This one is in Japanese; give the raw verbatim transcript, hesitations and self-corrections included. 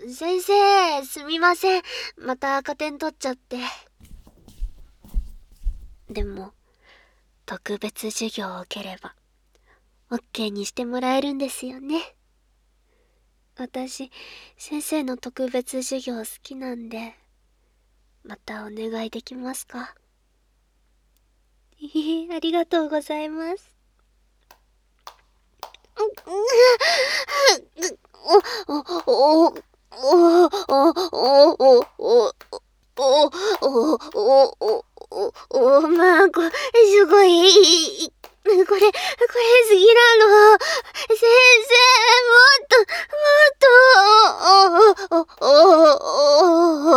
先生、すみません。また赤点取っちゃって。でも、特別授業を受ければ、オッケーにしてもらえるんですよね。私、先生の特別授業好きなんで、またお願いできますか？いい、ありがとうございます。お、お、お、お、お、お、お、お、お、お、お、お、お、お、まあ、こ、すごい、これ、これすぎなの。先生、もっと、もっと、お、お、お、お、お、